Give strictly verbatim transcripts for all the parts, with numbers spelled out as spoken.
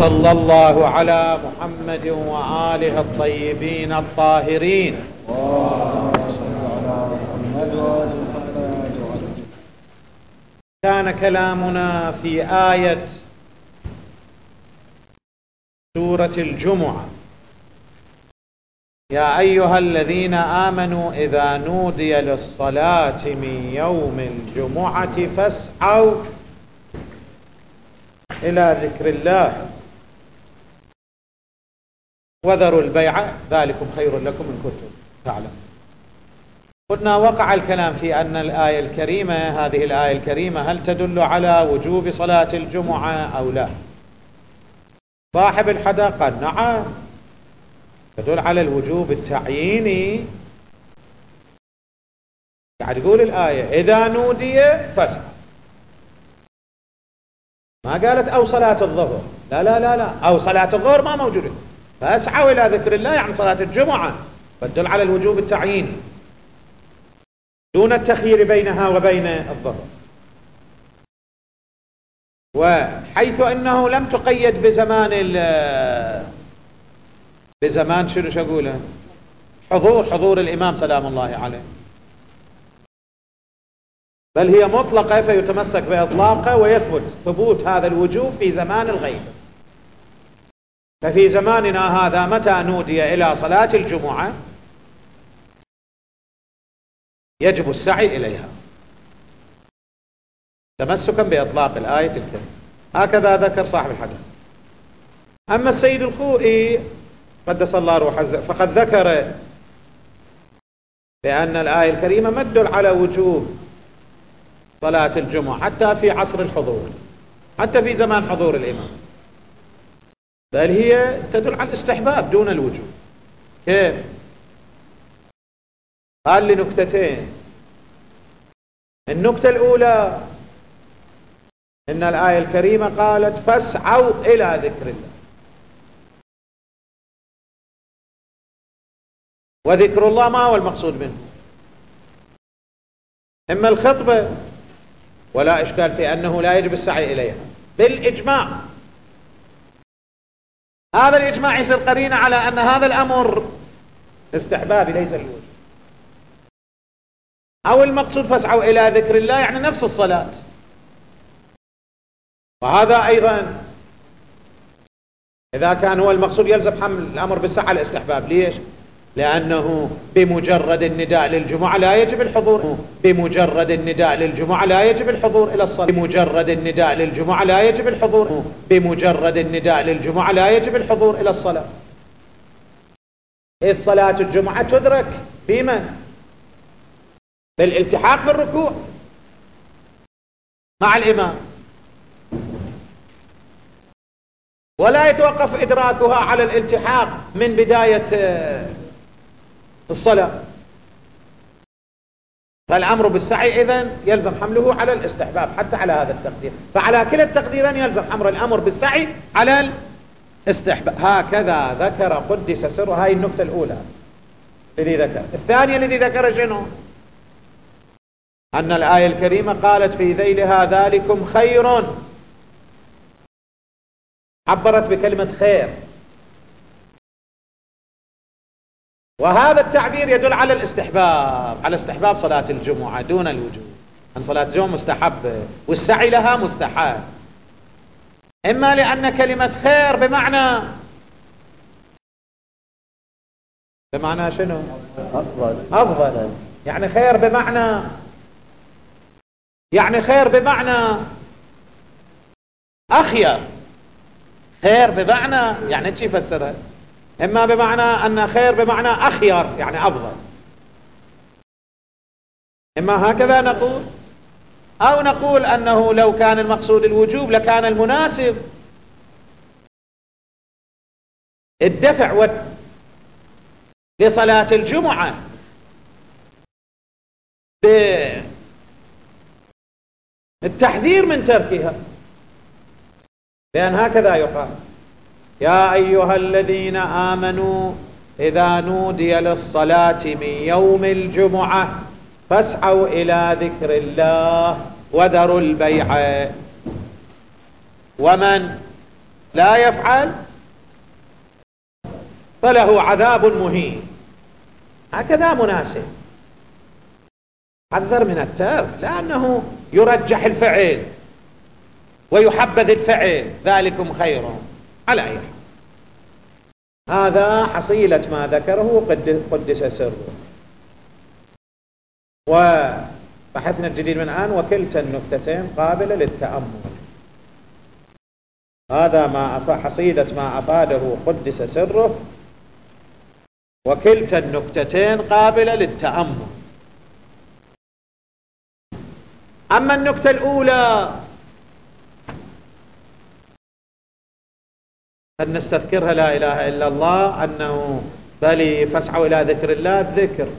وصلى الله على محمد وآله الطيبين الطاهرين. كان كلامنا في آية سورة الجمعة: يا أيها الذين آمنوا إذا نودي للصلاة من يوم الجمعة فاسعوا إلى ذكر الله وذروا البيع ذلكم خير لكم إن كنتم تعلمون. قلنا وقع الكلام في أن الآية الكريمة هذه الآية الكريمة هل تدل على وجوب صلاة الجمعة أو لا؟ صاحب الحدى قال نعم، تدل على الوجوب التعييني. قاعد يقول الآية إذا نودي فاسعوا، ما قالت أو صلاة الظهر، لا لا لا لا، أو صلاة الظهر ما موجودة، فاسعوا إلى ذكر الله يعني صلاة الجمعة، تدل على الوجوب التعييني دون التخيير بينها وبين الظهر. وحيث أنه لم تقيد بزمان بزمان شنو شقوله حضور حضور الإمام سلام الله عليه، بل هي مطلقة فيتمسك بإطلاقه ويثبت ثبوت هذا الوجوب في زمان الغيب. ففي زماننا هذا متى نودي إلى صلاة الجمعة يجب السعي إليها تمسكا بإطلاق الآية الكريمة، هكذا ذكر صاحب الحديث. أما السيد الخوئي قدس الله روحه فقد ذكر بأن الآية الكريمة ما تدل على وجوب صلاة الجمعة حتى في عصر الحضور، حتى في زمان حضور الإمام، بل هي تدل على الاستحباب دون الوجوب. كيف؟ قال لي نكتتين. النكتة الأولى إن الآية الكريمة قالت فاسعوا إلى ذكر الله، وذكر الله ما هو المقصود منه؟ إما الخطبة، ولا إشكال في أنه لا يجب السعي إليها بالإجماع. هذا الإجماع يصير قرينة على أن هذا الأمر استحبابي ليس الوجوب. أو المقصود فاسعوا إلى ذكر الله يعني نفس الصلاة، وهذا أيضا إذا كان هو المقصود يلزم حمل الأمر بالسعي على الاستحباب. ليش؟ لأنه بمجرد النداء للجمعة لا يجب الحضور، بمجرد النداء للجمعة لا يجب الحضور إلى الصلاة، بمجرد النداء للجمعة لا يجب الحضور، بمجرد النداء للجمعة لا يجب الحضور إلى الصلاة، إذ صلاة الجمعة تدرك بمن؟ بالالتحاق بالركوع مع الإمام، ولا يتوقف إدراكها على الالتحاق من بداية الصلاة. فالأمر بالسعي إذن يلزم حمله على الاستحباب حتى على هذا التقدير، فعلى كلا التقديرين يلزم حمل الأمر بالسعي على الاستحباب. هكذا ذكر قدس سره. هاي النكتة الأولى الذي ذكر. الثانية الذي ذكر شنو؟ أن الآية الكريمة قالت في ذيلها ذلكم خير، عبرت بكلمة خير، وهذا التعبير يدل على الاستحباب، على استحباب صلاة الجمعة دون الوجوب، أن صلاة الجمعة مستحبة والسعي لها مستحب. إما لأن كلمة خير بمعنى بمعنى شنو؟ أفضل أفضل يعني خير بمعنى يعني خير بمعنى أخير، خير بمعنى يعني شي فسرها، إما بمعنى أن خير بمعنى أخير يعني أفضل، إما هكذا نقول، أو نقول أنه لو كان المقصود الوجوب لكان المناسب الدفع لصلاة الجمعة بالتحذير من تركها، لأن هكذا يقال يا أيها الذين آمنوا إذا نودي للصلاة من يوم الجمعة فاسعوا إلى ذكر الله وذروا البيع. ومن لا يفعل فله عذاب مهين. هكذا مناسب. حذر من الترك، لأنه يرجح الفعل ويحبذ الفعل، ذلكم خير على أي حال. هذا حصيلة ما ذكره قدس سره. وبحثنا الجديد من الآن: وكلتا النكتتين قابلة للتأمل. هذا ما حصيلة ما أفاده قدس سره، وكلتا النكتتين قابلة للتأمل. أما النكتة الأولى أن نستذكرها لا إله إلا الله، أنه بل فاسعوا إلى ذكر الله، الذكر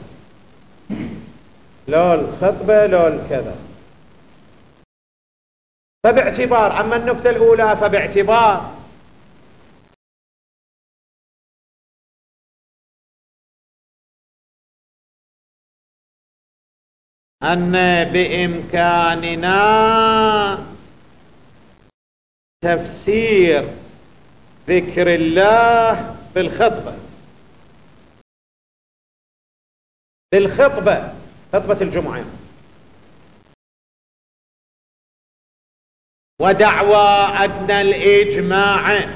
لو الخطبة لو الكذا، فباعتبار. أما النكتة الأولى فباعتبار أن بإمكاننا تفسير ذكر الله بالخطبة بالخطبة خطبة الجمعة، ودعوى أن الإجماع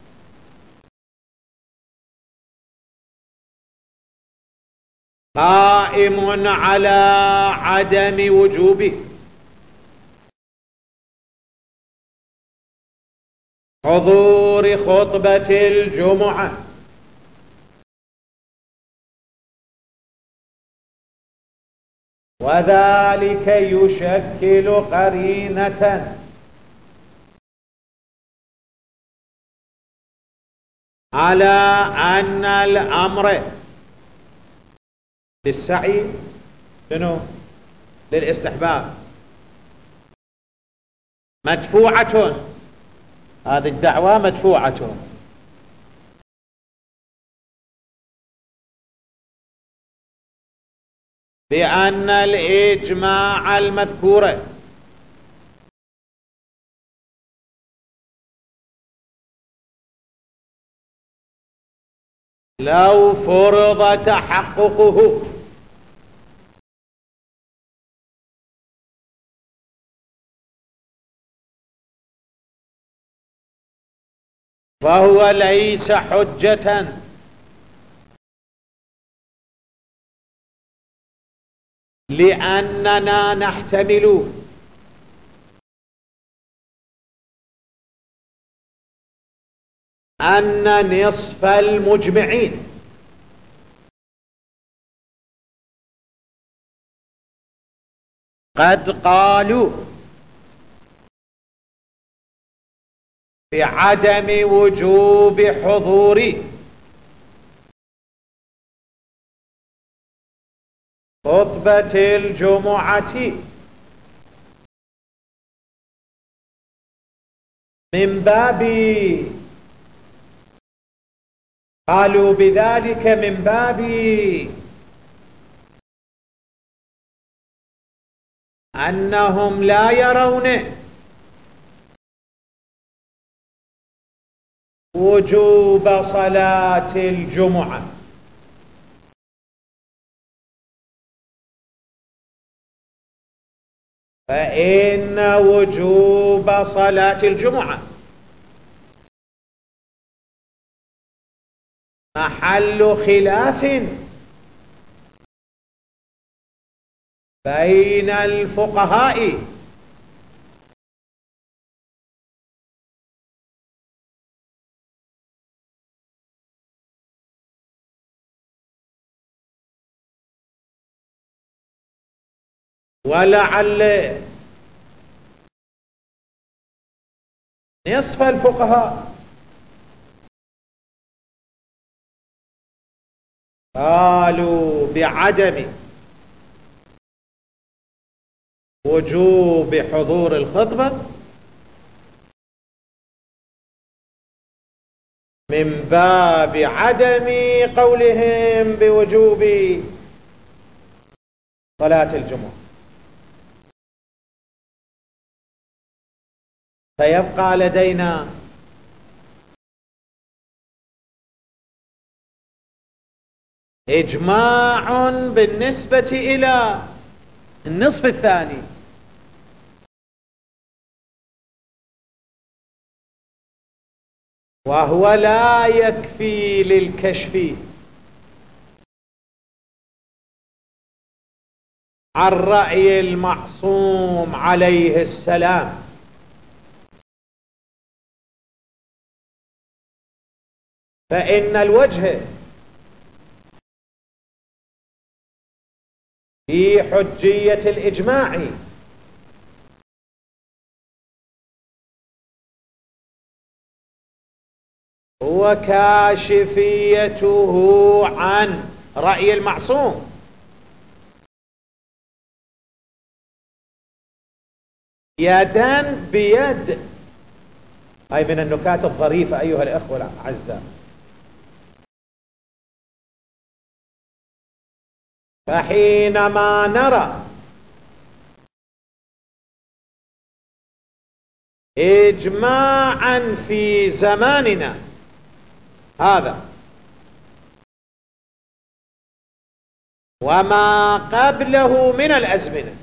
قائم على عدم وجوب حضور خطبة الجمعة، وذلك يشكل قرينة على أن الأمر للسعي شنو؟ للاستحباب، مدفوعة. هذه الدعوة مدفوعة، بأن الإجماع المذكور لو فرض تحققه فهو ليس حجة لأننا نحتمل أن نصف المجمعين قد قالوا بعدم وجوب حضور خطبة الجمعة من باب، قالوا بذلك من باب أنهم لا يرون وجوب صلاة الجمعة، فإن وجوب صلاة الجمعة محل خلاف بين الفقهاء، ولعل نصف الفقهاء قالوا بعدم وجوب حضور الخطبة من باب عدم قولهم بوجوب صلاة الجمعة. فيبقى لدينا إجماع بالنسبة إلى النصف الثاني. وهو لا يكفي للكشف عن رأي المعصوم عليه السلام، فإن الوجه في حجية الإجماع هو كاشفيته عن رأي المعصوم. يدا بيد. هاي من النكات الظريفة أيها الأخوة الأعزاء. فحينما نرى إجماعا في زماننا هذا وما قبله من الأزمنة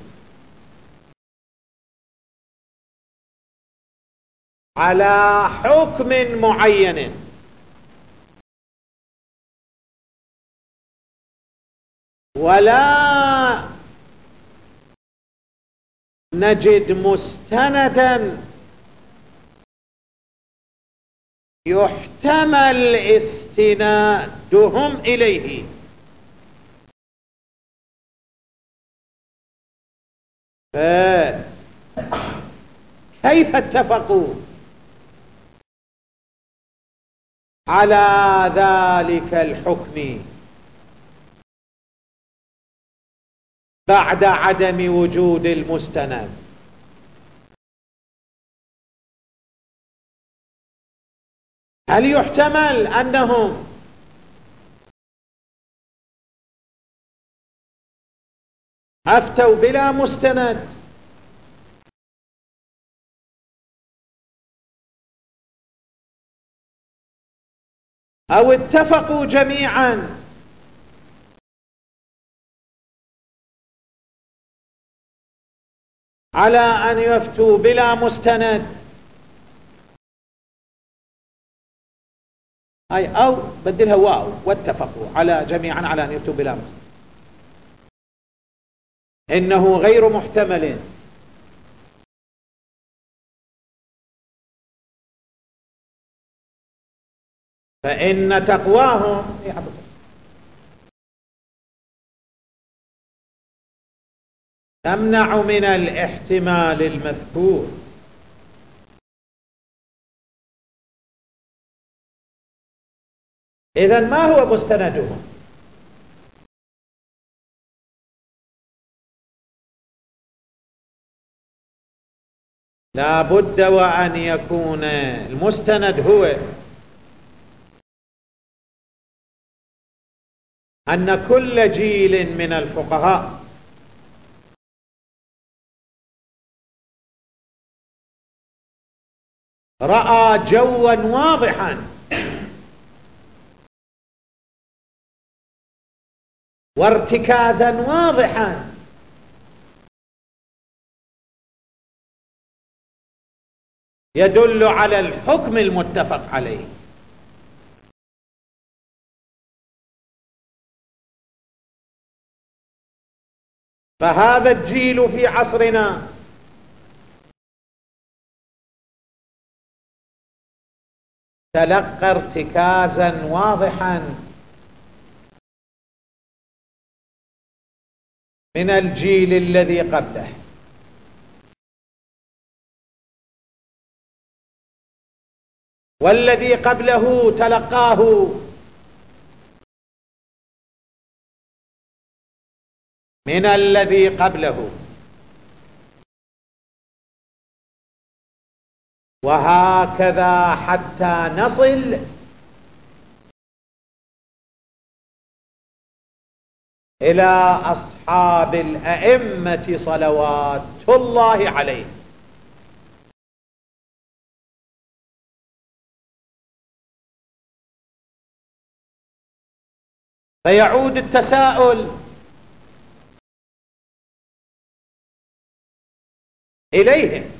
على حكم معين، ولا نجد مستندا يحتمل استنادهم إليه، كيف اتفقوا على ذلك الحكم بعد عدم وجود المستند؟ هل يحتمل أنهم أفتوا بلا مستند، أو اتفقوا جميعا على أن يفتوا بلا مستند؟ أي أو بدلها واو، واتفقوا على جميعا على أن يفتوا بلا مستند. إنه غير محتمل. فإن تقواهم تمنع من الاحتمال المذكور. إذن ما هو مستندهم؟ لا بد وأن يكون المستند هو أن كل جيل من الفقهاء رأى جوا واضحا وارتكازا واضحا يدل على الحكم المتفق عليه. فهذا الجيل في عصرنا تلقى ارتكازا واضحا من الجيل الذي قبله، والذي قبله تلقاه من الذي قبله، وهكذا حتى نصل إلى أصحاب الأئمة صلوات الله عليهم. فيعود التساؤل إليهم،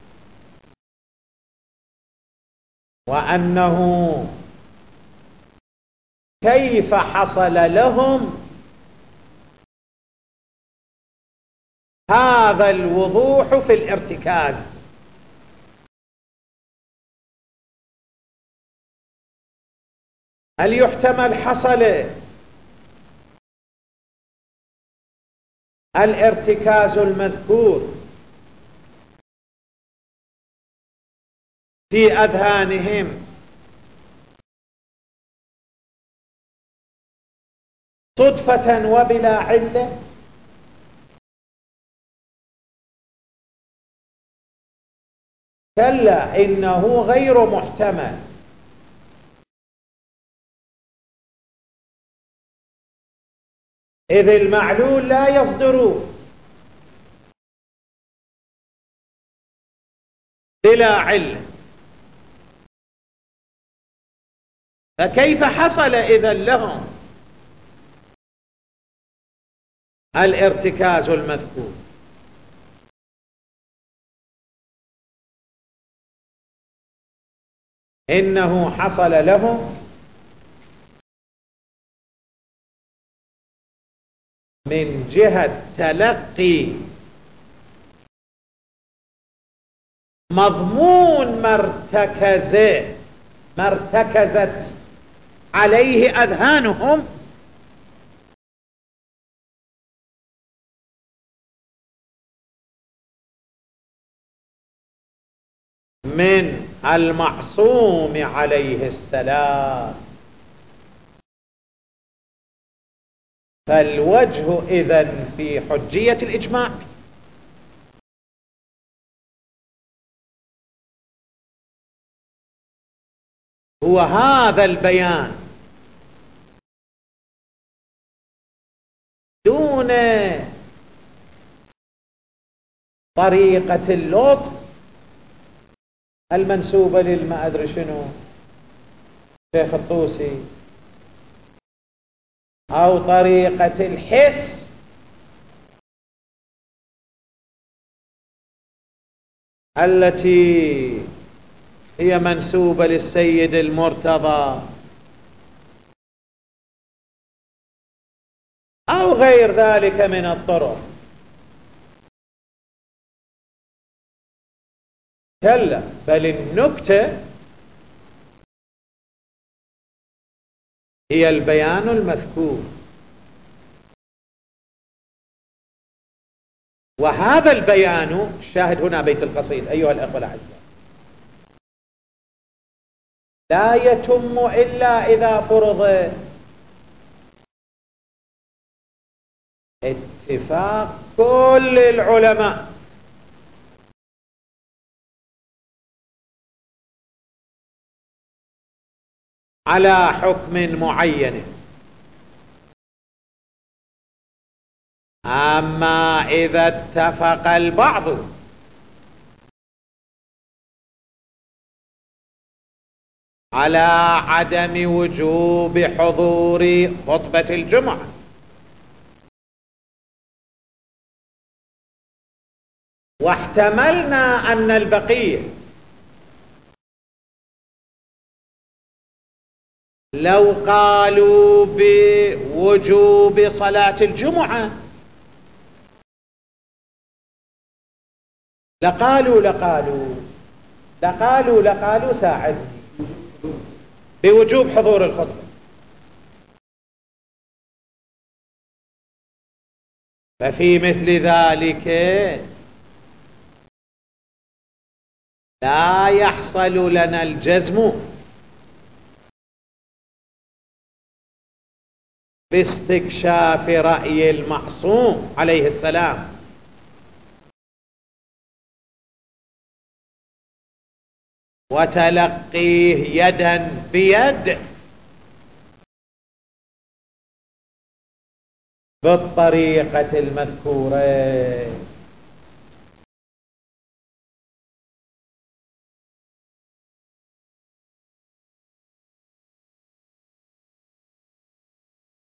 وأنه كيف حصل لهم هذا الوضوح في الارتكاز؟ هل يحتمل حصل الارتكاز المذكور في أذهانهم صدفة وبلا علة؟ كلا، إنه غير محتمل. إذ المعلول لا يصدر بلا علة، فكيف حصل إذن لهم الارتكاز المذكور؟ إنه حصل لهم من جهة تلقي مضمون مرتكز مرتكزت عليه أذهانهم من المعصوم عليه السلام. فالوجه إذن في حجية الإجماع هو هذا البيان دون طريقة اللطف المنسوبة للما أدري شنو شيخ الطوسي، أو طريقة الحس التي هي منسوبة للسيد المرتضى، أو غير ذلك من الطرق. كلا، بل النكتة هي البيان المذكور، وهذا البيان شاهد هنا بيت القصيد أيها الأخوة الأعزاء لا يتم إلا إذا فرض اتفاق كل العلماء على حكم معين. أما إذا اتفق البعض على عدم وجوب حضور خطبة الجمعة واحتملنا أن البقية لو قالوا بوجوب صلاة الجمعة لقالوا لقالوا لقالوا لقالوا ساعدني بوجوب حضور الخطبة. ففي مثل ذلك لا يحصل لنا الجزم باستكشاف رأي المعصوم عليه السلام وتلقيه يدا بيد بالطريقة المذكورة.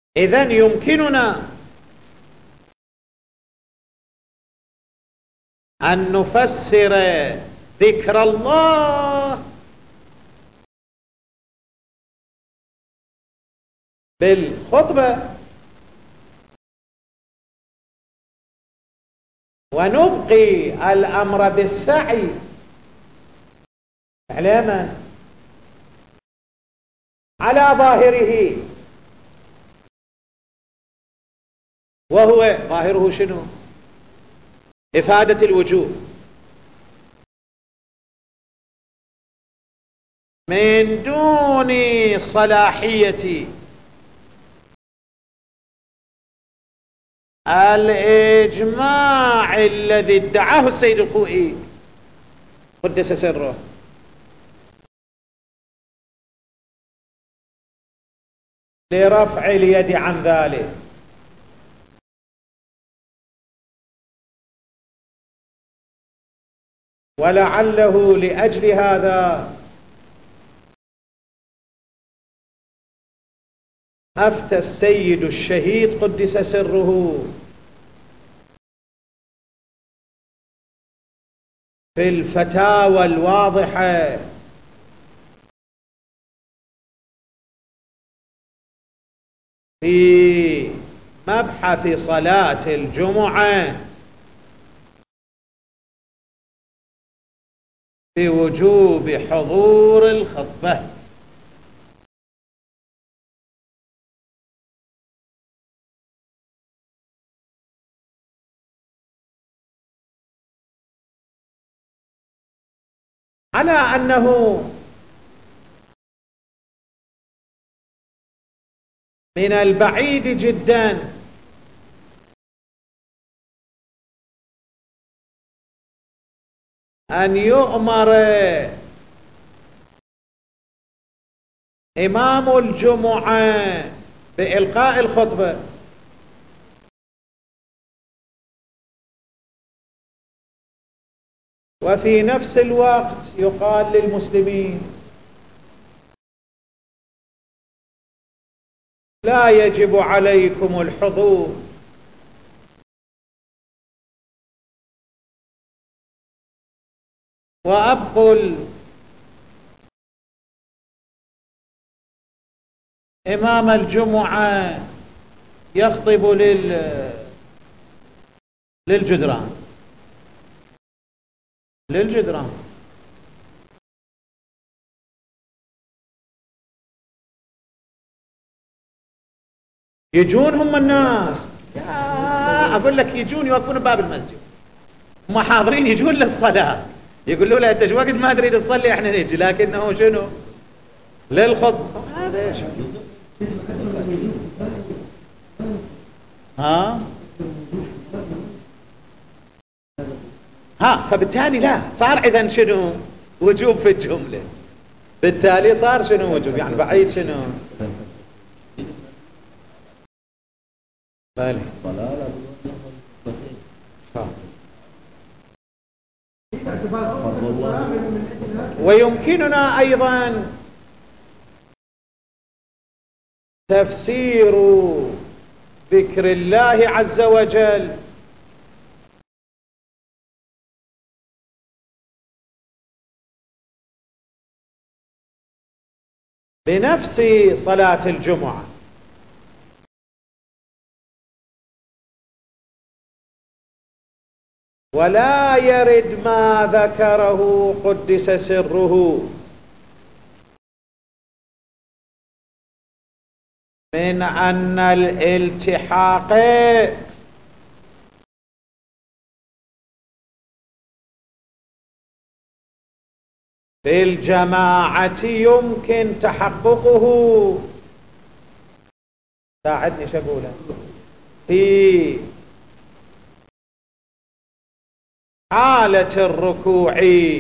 إذن يمكننا أن نفسر ذكر الله بالخطبة ونبقي الأمر بالسعي علما على ظاهره، وهو ظاهره شنو؟ إفادة الوجوب من دون صلاحية الإجماع الذي ادعاه السيد الخوئي قدس سره، لرفع اليد عن ذلك. ولعله لأجل هذا أفتى السيد الشهيد قدس سره في الفتاوى الواضحة في مبحث صلاة الجمعة بوجوب حضور الخطبة. على أنه من البعيد جدا أن يؤمر إمام الجمعة بإلقاء الخطبة وفي نفس الوقت يقال للمسلمين لا يجب عليكم الحضور، وأبقوا إمام الجمعة يخطب لل للجدران للجدران يجون هم الناس، يا أقول لك يجون يوقفون باب المسجد، هم حاضرين يجون للصلاة، يقولوا له أنت شو وقت ما تريد تصلي احنا نيجي، لكنه شنو للخطبة. هذا ايش ها ها فبالتالي لا صار إذن شنو وجوب في الجملة، بالتالي صار شنو وجوب، يعني بعيد شنو بالي. ويمكننا أيضا تفسير ذكر الله عز وجل بنفس صلاة الجمعة، ولا يرد ما ذكره قدس سره من أن الالتحاق في الجماعة يمكن تحققه، ساعدني شقوله، في حالة الركوع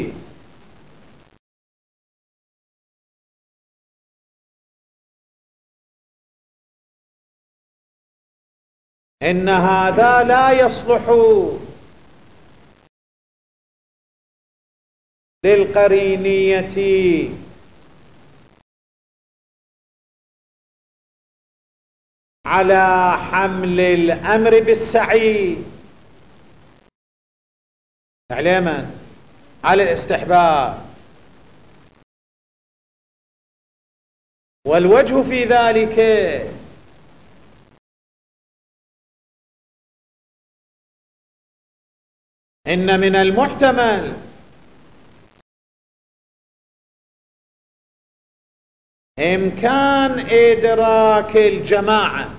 إن هذا لا يصلح للقرينية على حمل الأمر بالسعي على على الاستحباب، والوجه في ذلك إن من المحتمل إمكان إدراك الجماعة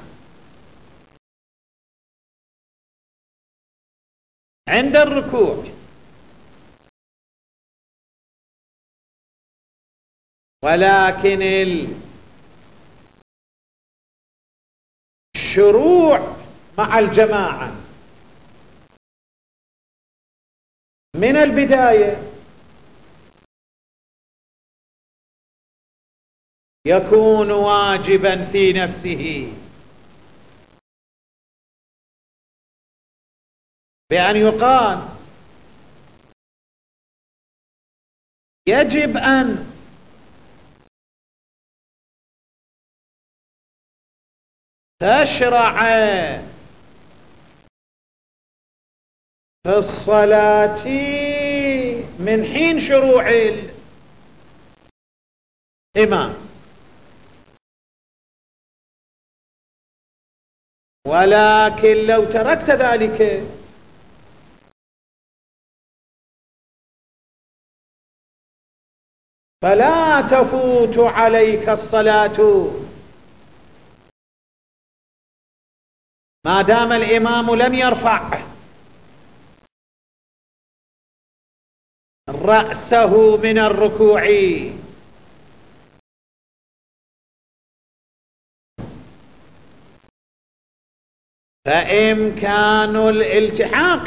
عند الركوع، ولكن الشروع مع الجماعة من البداية يكون واجبا في نفسه، بأن يقال يجب أن تشرع في الصلاة من حين شروع الإمام، ولكن لو تركت ذلك فلا تفوت عليك الصلاة ما دام الإمام لم يرفع رأسه من الركوع. فإمكان الالتحاق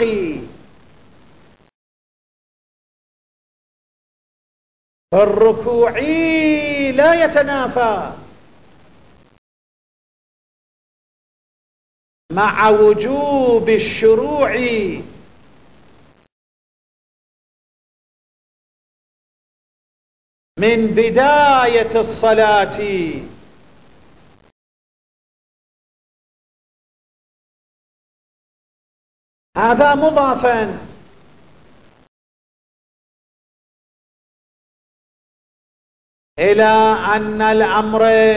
في الركوع لا يتنافى مع وجوب الشروع من بداية الصلاة. هذا مضافا إلى أن الأمر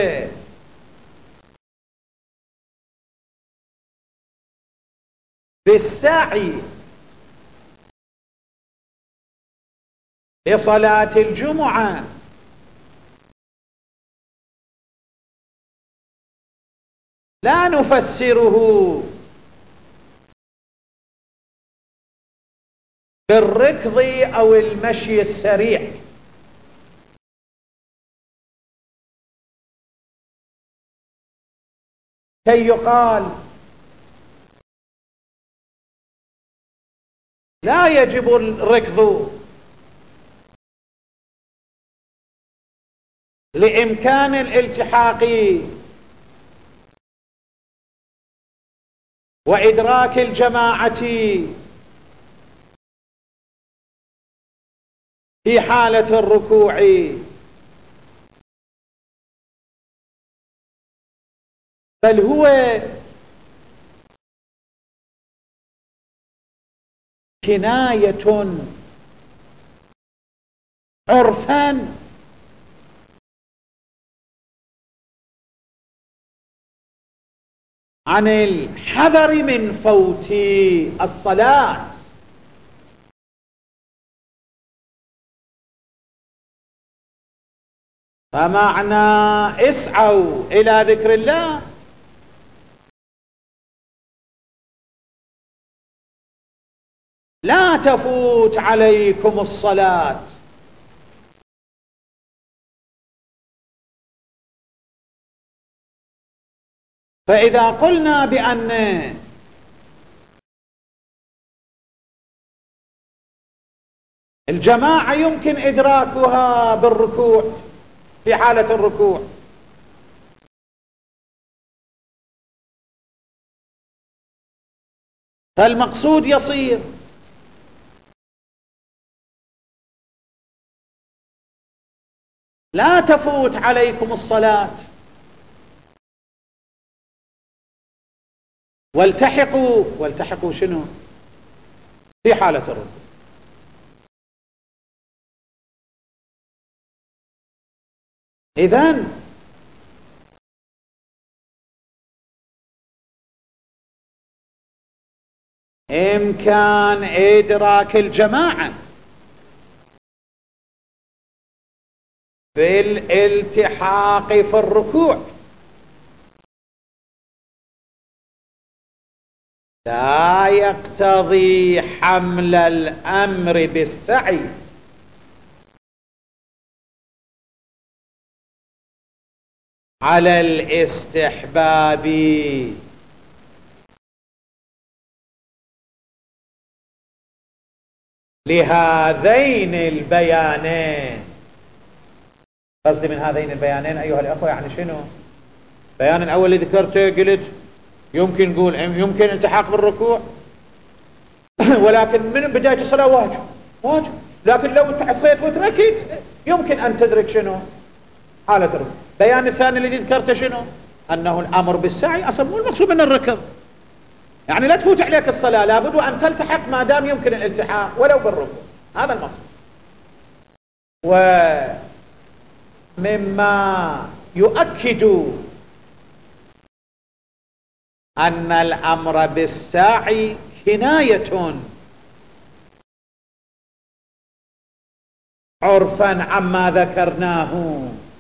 بالسعي لصلاة الجمعة لا نفسره بالركض أو المشي السريع، كي يقال لا يجب الركض لإمكان الالتحاق وإدراك الجماعة في حالة الركوع، بل هو كناية عرفا عن الحذر من فوت الصلاة. فمعنى اسعوا إلى ذكر الله لا تفوت عليكم الصلاة. فإذا قلنا بأن الجماعة يمكن إدراكها بالركوع في حالة الركوع، فالمقصود يصير لا تفوت عليكم الصلاة والتحقوا والتحقوا شنو في حالة الركوع. إذن إمكان إدراك الجماعة بالالتحاق في الركوع لا يقتضي حمل الأمر بالسعي على الاستحباب. لهذين البيانين، قصدي من هذين البيانين أيها الأخوة يعني شنو؟ بيان الأول اللي ذكرته قلت يمكن نقول يمكن التحاق بالركوع ولكن من بداية الصلاة واجب واجب، لكن لو تحصيت وتركت يمكن أن تدرك شنو حالة الركوع. بيان الثاني اللي ذكرته شنو؟ أنه الأمر بالسعي أصلا مو المقصود من الركض، يعني لا تفوت عليك الصلاة، لابد أن تلتحق ما دام يمكن الالتحاق ولو بالركوع، هذا المقصود. ومما يؤكد أن الأمر بالسعي كناية عرفا عما ذكرناه،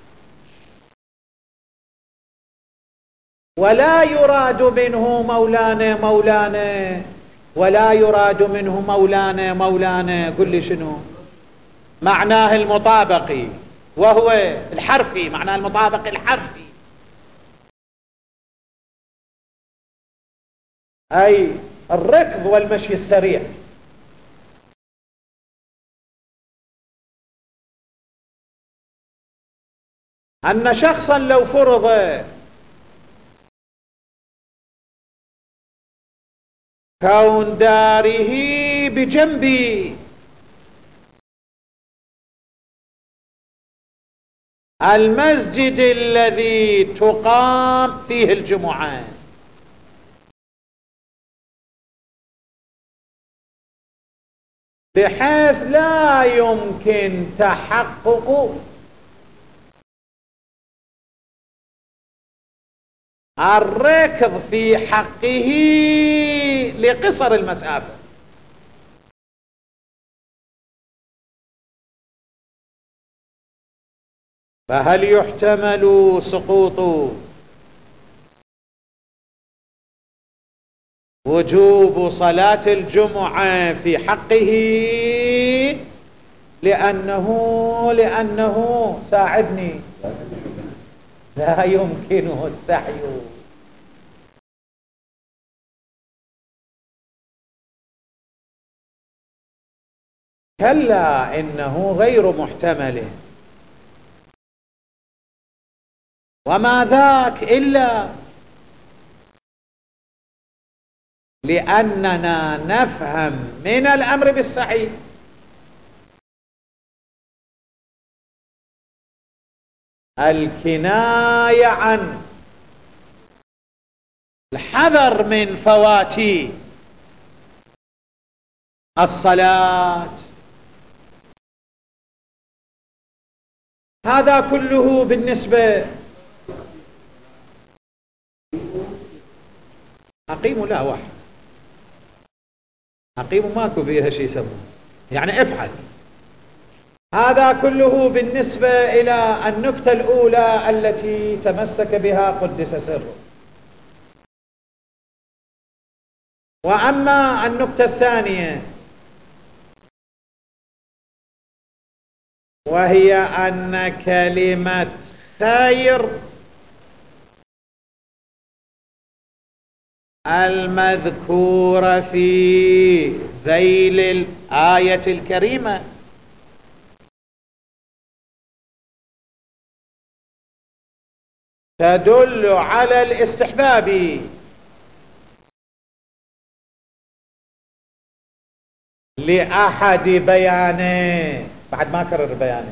ولا يراد منه مولانا مولانا ولا يراد منه مولانا مولانا قل لي شنو معناه المطابقي، وهو الحرفي، معناه المطابق الحرفي، أي الركض والمشي السريع. أن شخصا لو فرض كون داره بجنب المسجد الذي تقام فيه الجمعة، بحيث لا يمكن تحقق الركض في حقه لقصر المسافة، فهل يحتمل سقوط وجوب صلاة الجمعة في حقه لأنه لأنه ساعدني لا يمكنه السعي؟ كلا إنه غير محتمل، وما ذاك إلا لأننا نفهم من الأمر بالسعي الكناية عن الحذر من فوات الصلاة. هذا كله بالنسبة أقيموا لا واحد أقيموا ماكو فيها شيء يسمون يعني افعل. هذا كله بالنسبة إلى النكتة الأولى التي تمسك بها قدس سره. وأما النكتة الثانية وهي أن كلمة خير المذكورة في ذيل الآية الكريمة تدل على الاستحباب لأحد بيانه، بعد ما كرر بيانه،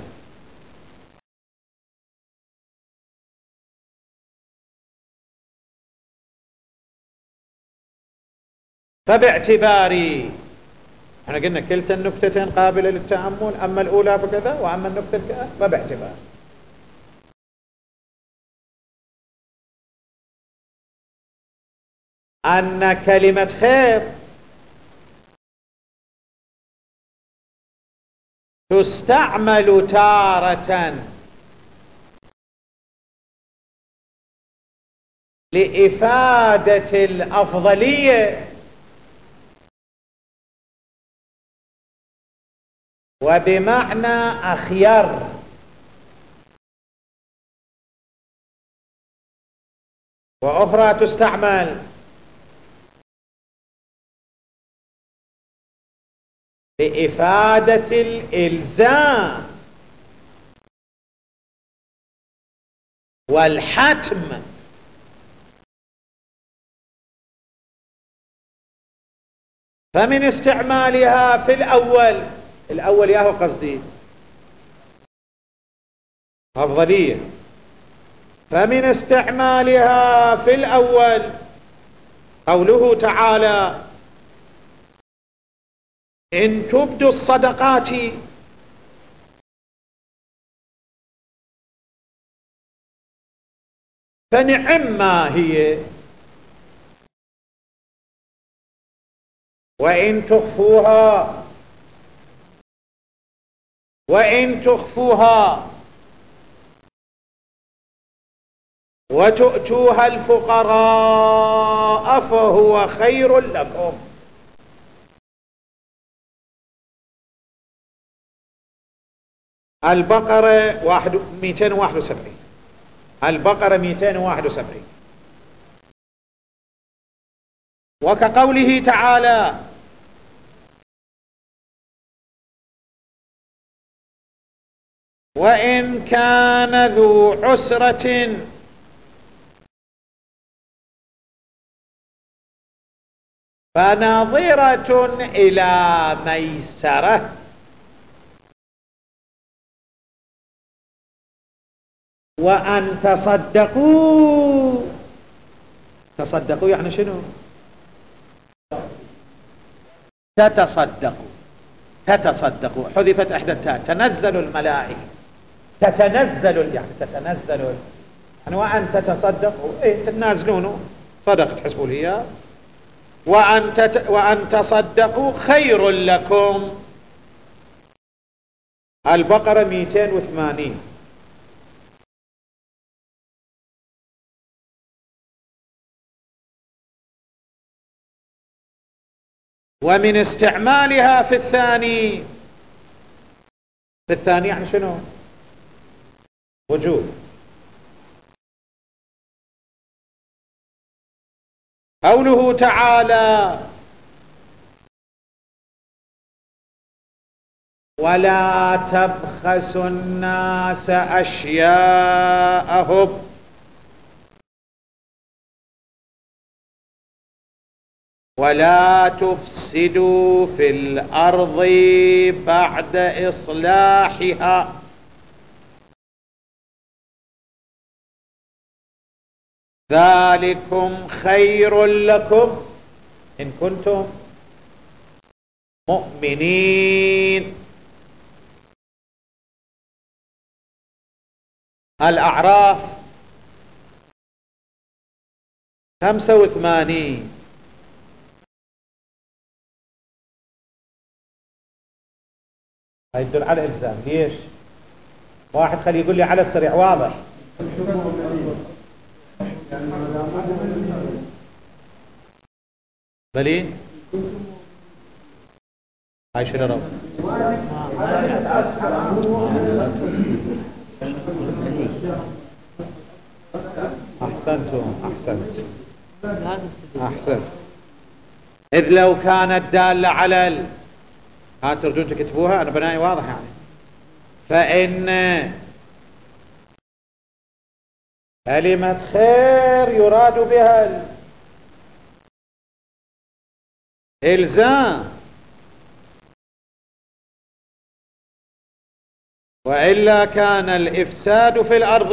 فباعتباري، احنا قلنا كلتا النكتتين قابلة للتأمل، أما الأولى فكذا وأما النكتة كذا، فباعتبار أن كلمة خير تستعمل تارة لإفادة الأفضلية وبمعنى أخير، وأخرى تستعمل لإفادة الإلزام والحتم. فمن استعمالها في الأول، الأول ياهو قصدي أفضلية، فمن استعمالها في الأول قوله تعالى: إن تبدوا الصدقات فنعما هي، وإن تخفوها وإن تخفوها وتؤتوها الفقراء فهو خير لكم. البقرة مئتين وواحد وسبعين، البقرة مئتين وواحد وسبعين. وكقوله تعالى: وإن كان ذو عسرة فنظرة إلى ميسرة وأن تصدقوا. تصدقوا يعني شنو؟ تتصدقوا تتصدقوا حذفت إحدى التاء. تنزل الملائكة، تتنزل يعني تتنزل يعني وأن تتصدقوا، إيه تنازلونه صدق تحسبوا لي، وأن, تت... وأن تصدقوا خير لكم. البقرة مئتين وثمانين. ومن استعمالها في الثاني، في الثاني يعني شنو؟ وجود. قوله تعالى: ولا تبخسوا الناس أشياءهم ولا تفسدوا في الأرض بعد إصلاحها ذلكم خير لكم إن كنتم مؤمنين. الأعراف خمسة وثمانين. هاي يدل على إلزام. ليش؟ واحد خلي يقول لي على السريع واضح. بلي هاي شنو رب؟ أحسنتم أحسنت أحسنت. إذ لو كانت دالة على ال... ها ترجون تكتبوها، أنا بناي واضح يعني. فإن كلمة خير يراد بها الإلزام، وإلا كان الإفساد في الأرض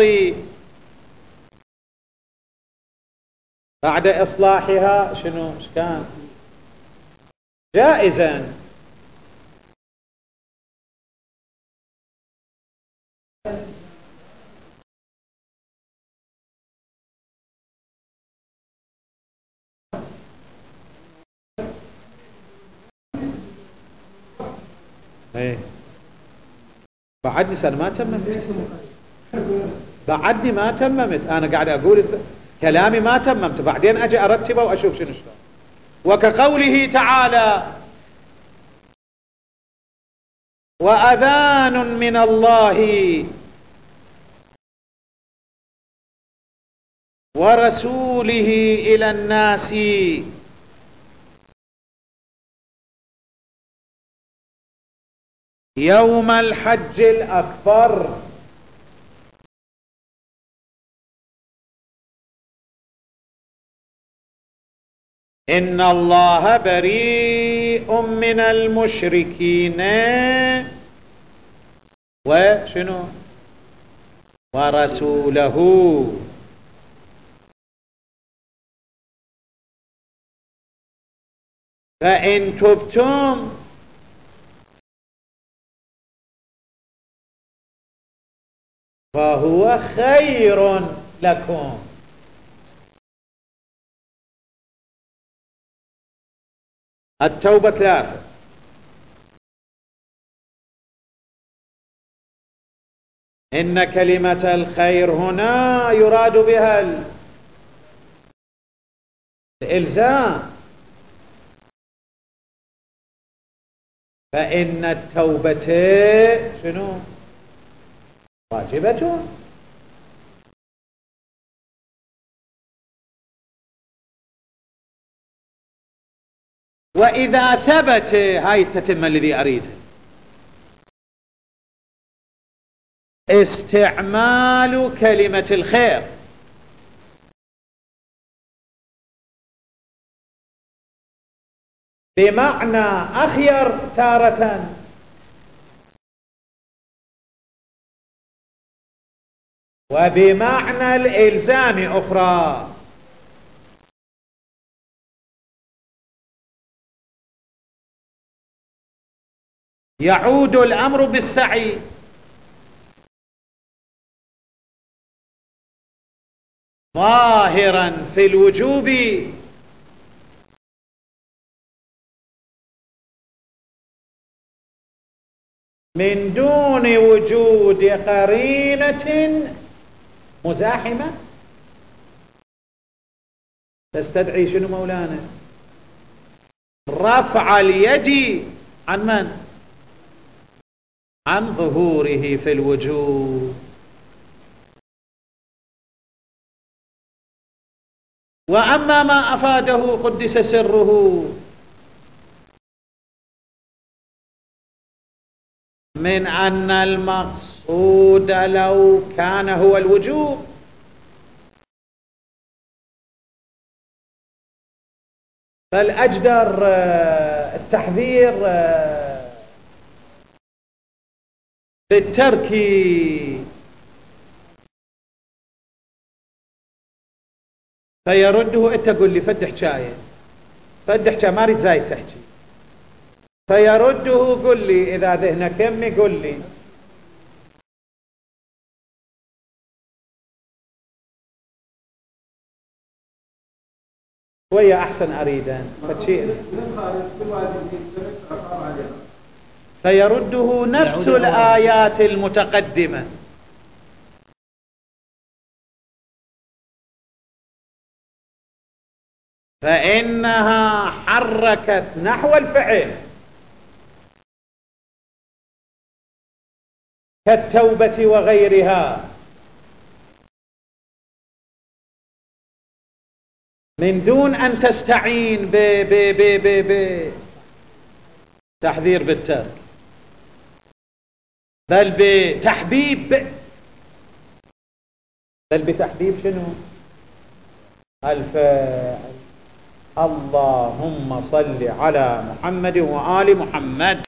بعد إصلاحها شنو؟ إيش كان؟ جائزا. ايه بعدني سنة ما تممت، بعدني ما تممت، انا قاعد اقول كلامي ما تممت، بعدين اجي ارتبه واشوف شنو شلون. وكقوله تعالى: وأذان من الله ورسوله إلى الناس يوم الحج الأكبر إن الله بريء من المشركين وشنو ورسوله فإن تبتم فهو خير لكم. التوبة ثلاثة: إن كلمة الخير هنا يراد بها الإلزام، فإن التوبة شنو واجبة. وإذا ثبت، هاي التتمة الذي أريده، استعمال كلمة الخير بمعنى أخير تارة، وبمعنى الإلزام أخرى. يعود الأمر بالسعي ظاهرا في الوجوب من دون وجود قرينة مزاحمة تستدعي شنو مولانا؟ رفع اليد عن من؟ عن ظهوره في الوجوب. وأما ما أفاده قدس سره من أن المقصود لو كان هو الوجوب فالأجدر التحذير بالترك، فيرده. انت قل لي فد حكايه، فد حكايه ما اريد زايد تحكي، فيرده قل لي اذا ذهنك يمي قل لي. ويا احسن اريدا فشيء فيرده نفس الآيات المتقدمة، فإنها حركت نحو الفعل كالتوبة وغيرها من دون أن تستعين ب ب ب ب ب تحذير بالترك، بل بتحبيب بل بتحبيب شنو؟ الفاعل. اللهم صل على محمد وآل محمد.